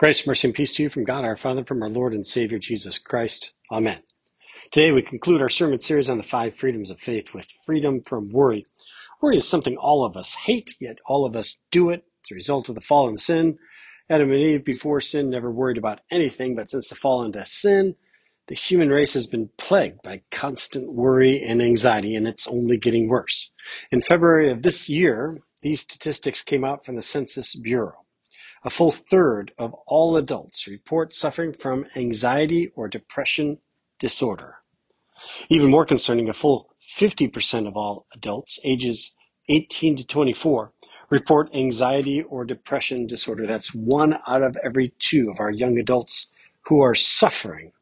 Grace, mercy, and peace to you from God our Father, from our Lord and Savior Jesus Christ. Amen. Today we conclude our sermon series on the 5 freedoms of faith with freedom from worry. Worry is something all of us hate, yet all of us do it. It's a result of the fall and sin. Adam and Eve before sin never worried about anything, but since the fall into sin, the human race has been plagued by constant worry and anxiety, and it's only getting worse. In February of this year, these statistics came out from the Census Bureau. A full third of all adults report suffering from anxiety or depression disorder. Even more concerning, a full 50% of all adults ages 18 to 24 report anxiety or depression disorder. That's 1 out of every 2 of our young adults who are suffering.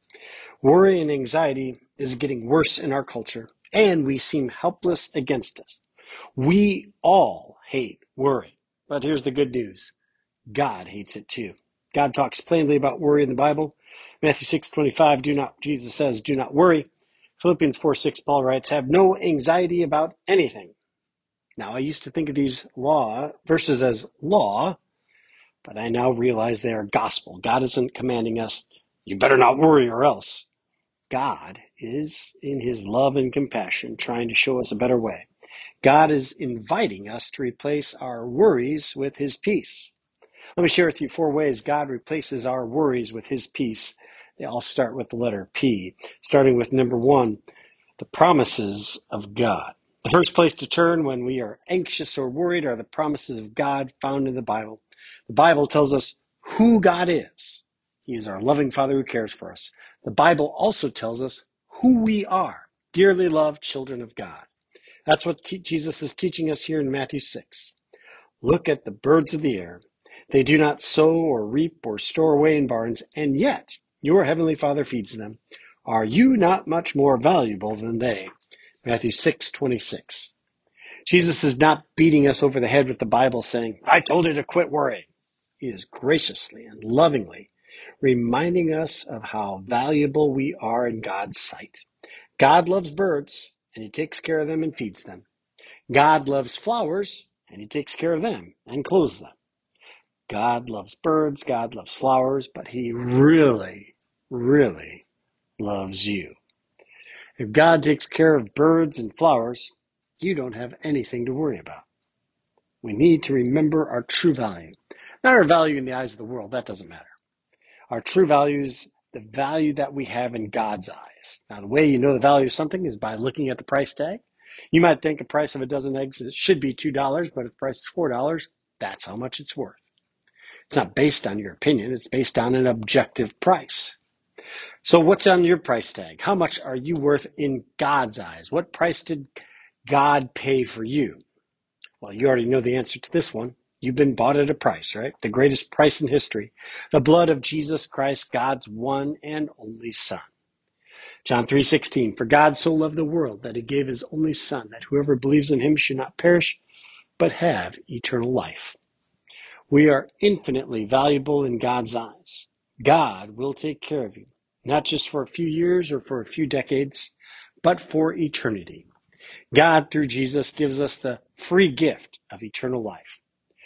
Worry and anxiety is getting worse in our culture, and we seem helpless against us. We all hate worry, but here's the good news. God hates it too. God talks plainly about worry in the Bible. Matthew 6:25, Jesus says, do not worry. Philippians 4:6, Paul writes, have no anxiety about anything. Now, I used to think of these verses as law, but I now realize they are gospel. God isn't commanding us, you better not worry or else. God is, in his love and compassion, trying to show us a better way. God is inviting us to replace our worries with his peace. Let me share with you 4 ways God replaces our worries with his peace. They all start with the letter P, starting with number 1, the promises of God. The first place to turn when we are anxious or worried are the promises of God found in the Bible. The Bible tells us who God is. He is our loving Father who cares for us. The Bible also tells us who we are, dearly loved children of God. That's what Jesus is teaching us here in Matthew 6. Look at the birds of the air. They do not sow or reap or store away in barns, and yet your heavenly Father feeds them. Are you not much more valuable than they? Matthew 6:26. Jesus is not beating us over the head with the Bible saying, I told you to quit worrying. He is graciously and lovingly reminding us of how valuable we are in God's sight. God loves birds, and he takes care of them and feeds them. God loves flowers, and he takes care of them and clothes them. God loves birds, God loves flowers, but he really, really loves you. If God takes care of birds and flowers, you don't have anything to worry about. We need to remember our true value. Not our value in the eyes of the world, that doesn't matter. Our true value is the value that we have in God's eyes. Now, the way you know the value of something is by looking at the price tag. You might think a price of a dozen eggs should be $2, but if the price is $4, that's how much it's worth. It's not based on your opinion. It's based on an objective price. So what's on your price tag? How much are you worth in God's eyes? What price did God pay for you? Well, you already know the answer to this one. You've been bought at a price, right? The greatest price in history. The blood of Jesus Christ, God's one and only Son. John 3:16, for God so loved the world that he gave his only Son, that whoever believes in him should not perish, but have eternal life. We are infinitely valuable in God's eyes. God will take care of you, not just for a few years or for a few decades, but for eternity. God, through Jesus, gives us the free gift of eternal life.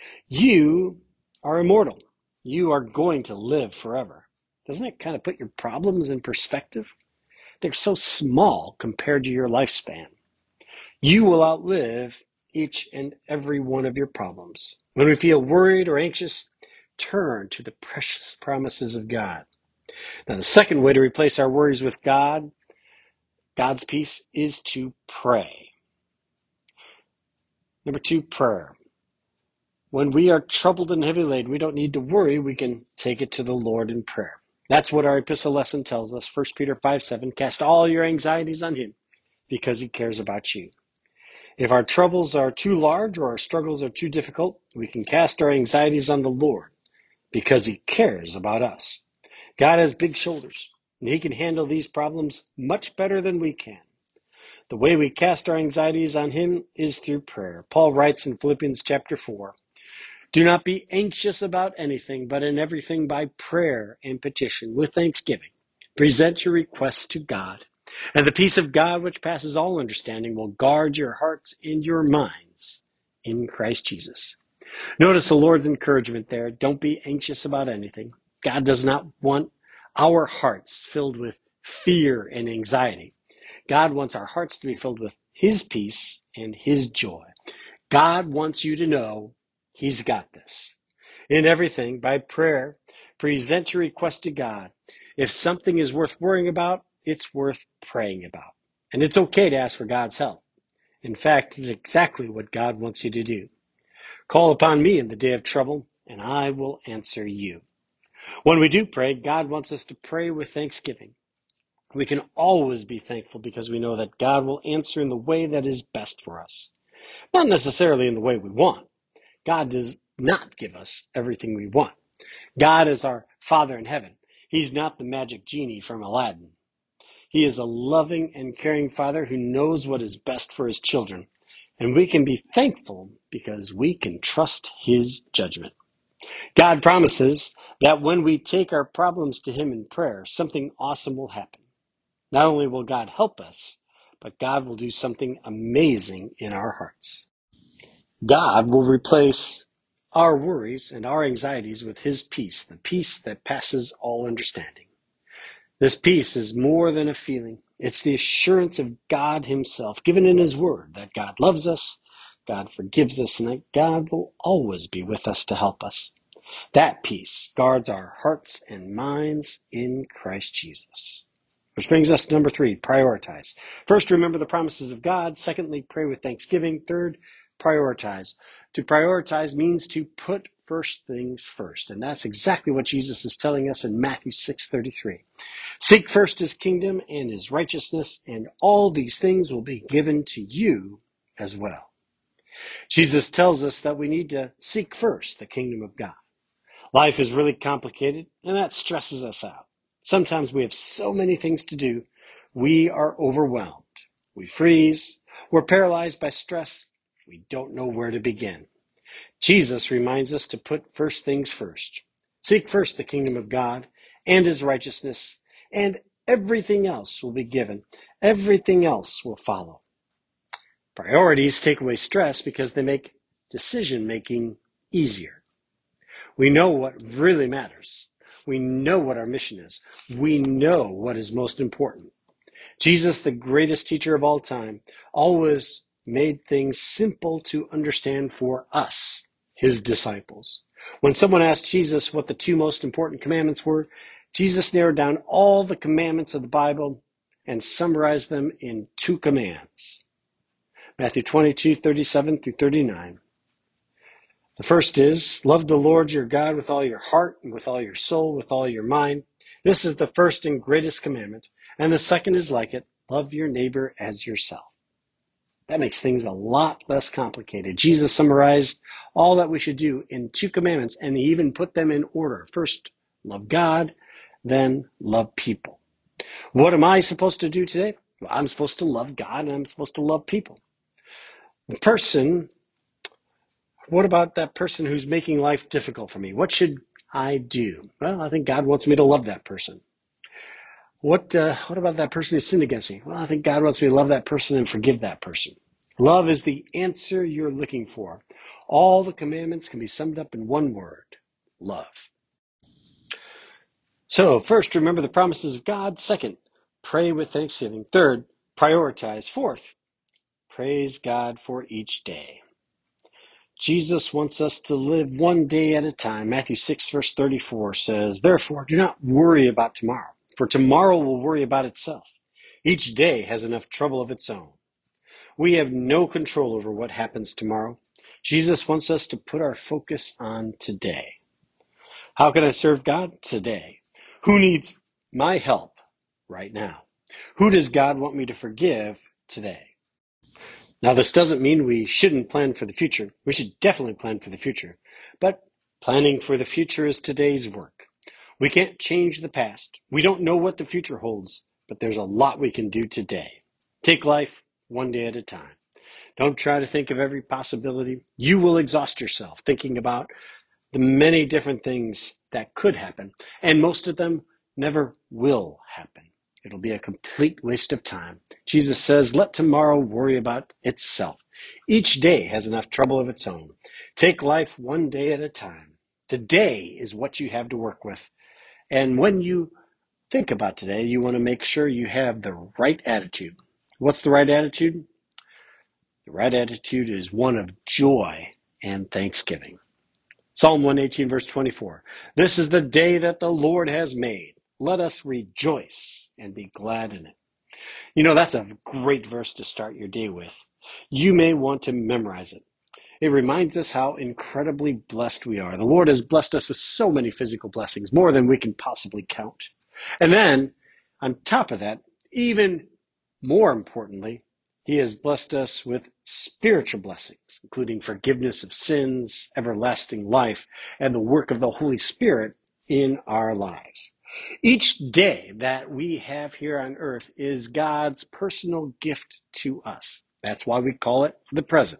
You are immortal. You are going to live forever. Doesn't it kind of put your problems in perspective? They're so small compared to your lifespan. You will outlive each and every one of your problems. When we feel worried or anxious, turn to the precious promises of God. Now, the second way to replace our worries with God's peace, is to pray. Number 2, prayer. When we are troubled and heavy laden, we don't need to worry. We can take it to the Lord in prayer. That's what our epistle lesson tells us. 1 Peter 5:7, cast all your anxieties on him because he cares about you. If our troubles are too large or our struggles are too difficult, we can cast our anxieties on the Lord because he cares about us. God has big shoulders, and he can handle these problems much better than we can. The way we cast our anxieties on him is through prayer. Paul writes in Philippians chapter 4, do not be anxious about anything, but in everything by prayer and petition with thanksgiving. Present your requests to God. And the peace of God, which passes all understanding, will guard your hearts and your minds in Christ Jesus. Notice the Lord's encouragement there. Don't be anxious about anything. God does not want our hearts filled with fear and anxiety. God wants our hearts to be filled with His peace and His joy. God wants you to know He's got this. In everything, by prayer, present your request to God. If something is worth worrying about, it's worth praying about. And it's okay to ask for God's help. In fact, it's exactly what God wants you to do. Call upon me in the day of trouble, and I will answer you. When we do pray, God wants us to pray with thanksgiving. We can always be thankful because we know that God will answer in the way that is best for us. Not necessarily in the way we want. God does not give us everything we want. God is our Father in heaven. He's not the magic genie from Aladdin. He is a loving and caring Father who knows what is best for His children. And we can be thankful because we can trust His judgment. God promises that when we take our problems to Him in prayer, something awesome will happen. Not only will God help us, but God will do something amazing in our hearts. God will replace our worries and our anxieties with His peace, the peace that passes all understanding. This peace is more than a feeling. It's the assurance of God Himself, given in His Word, that God loves us, God forgives us, and that God will always be with us to help us. That peace guards our hearts and minds in Christ Jesus. Which brings us to number 3, prioritize. First, remember the promises of God. Secondly, pray with thanksgiving. Third, prioritize. To prioritize means to put first things first. And that's exactly what Jesus is telling us in Matthew 6:33. Seek first His kingdom and His righteousness, and all these things will be given to you as well. Jesus tells us that we need to seek first the kingdom of God. Life is really complicated, and that stresses us out. Sometimes we have so many things to do, we are overwhelmed. We freeze. We're paralyzed by stress. We don't know where to begin. Jesus reminds us to put first things first. Seek first the kingdom of God and His righteousness, and everything else will be given. Everything else will follow. Priorities take away stress because they make decision-making easier. We know what really matters. We know what our mission is. We know what is most important. Jesus, the greatest teacher of all time, always made things simple to understand for us, His disciples. When someone asked Jesus what the 2 most important commandments were, Jesus narrowed down all the commandments of the Bible and summarized them in 2 commands. Matthew 22:37 through 39. The first is, love the Lord your God with all your heart and with all your soul, with all your mind. This is the first and greatest commandment. And the second is like it, love your neighbor as yourself. That makes things a lot less complicated. Jesus summarized all that we should do in 2 commandments, and He even put them in order. First, love God, then love people. What am I supposed to do today? Well, I'm supposed to love God, and I'm supposed to love people. What about that person who's making life difficult for me? What should I do? Well, I think God wants me to love that person. What about that person who sinned against me? Well, I think God wants me to love that person and forgive that person. Love is the answer you're looking for. All the commandments can be summed up in one word: love. So, first, remember the promises of God. Second, pray with thanksgiving. Third, prioritize. Fourth, praise God for each day. Jesus wants us to live one day at a time. Matthew 6, verse 34 says, therefore, do not worry about tomorrow, for tomorrow will worry about itself. Each day has enough trouble of its own. We have no control over what happens tomorrow. Jesus wants us to put our focus on today. How can I serve God? Today. Who needs my help right now? Who does God want me to forgive today? Now, this doesn't mean we shouldn't plan for the future. We should definitely plan for the future. But planning for the future is today's work. We can't change the past. We don't know what the future holds, but there's a lot we can do today. Take life one day at a time. Don't try to think of every possibility. You will exhaust yourself thinking about the many different things that could happen, and most of them never will happen. It'll be a complete waste of time. Jesus says, let tomorrow worry about itself. Each day has enough trouble of its own. Take life one day at a time. Today is what you have to work with. And when you think about today, you want to make sure you have the right attitude. What's the right attitude? The right attitude is one of joy and thanksgiving. Psalm 118, verse 24. This is the day that the Lord has made. Let us rejoice and be glad in it. You know, that's a great verse to start your day with. You may want to memorize it. It reminds us how incredibly blessed we are. The Lord has blessed us with so many physical blessings, more than we can possibly count. And then, on top of that, even more importantly, He has blessed us with spiritual blessings, including forgiveness of sins, everlasting life, and the work of the Holy Spirit in our lives. Each day that we have here on earth is God's personal gift to us. That's why we call it the present.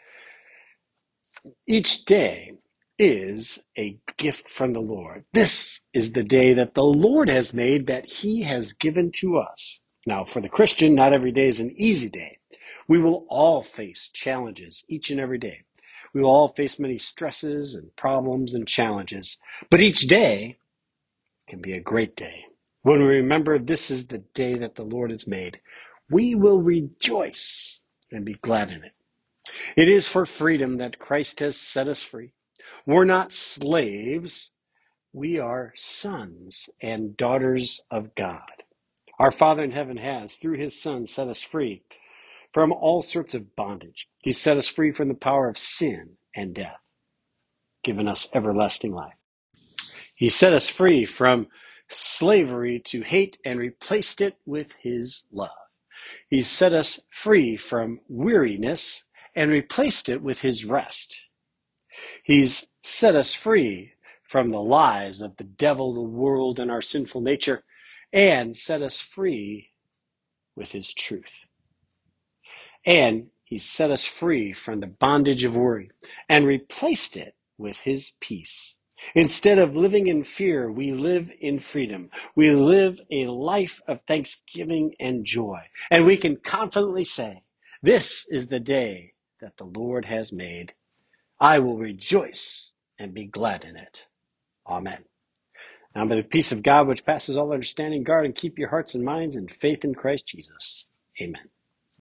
Each day is a gift from the Lord. This is the day that the Lord has made, that He has given to us. Now, for the Christian, not every day is an easy day. We will all face challenges each and every day. We will all face many stresses and problems and challenges, but each day can be a great day. When we remember this is the day that the Lord has made, we will rejoice and be glad in it. It is for freedom that Christ has set us free. We're not slaves. We are sons and daughters of God. Our Father in heaven has, through His Son, set us free from all sorts of bondage. He set us free from the power of sin and death, given us everlasting life. He set us free from slavery to hate and replaced it with His love. He set us free from weariness and replaced it with His rest. He's set us free from the lies of the devil, the world, and our sinful nature, and set us free with His truth. And He's set us free from the bondage of worry and replaced it with His peace. Instead of living in fear, we live in freedom. We live a life of thanksgiving and joy. And we can confidently say, this is the day that the Lord has made. I will rejoice and be glad in it. Amen. Now may the peace of God, which passes all understanding, guard and keep your hearts and minds in faith in Christ Jesus. Amen.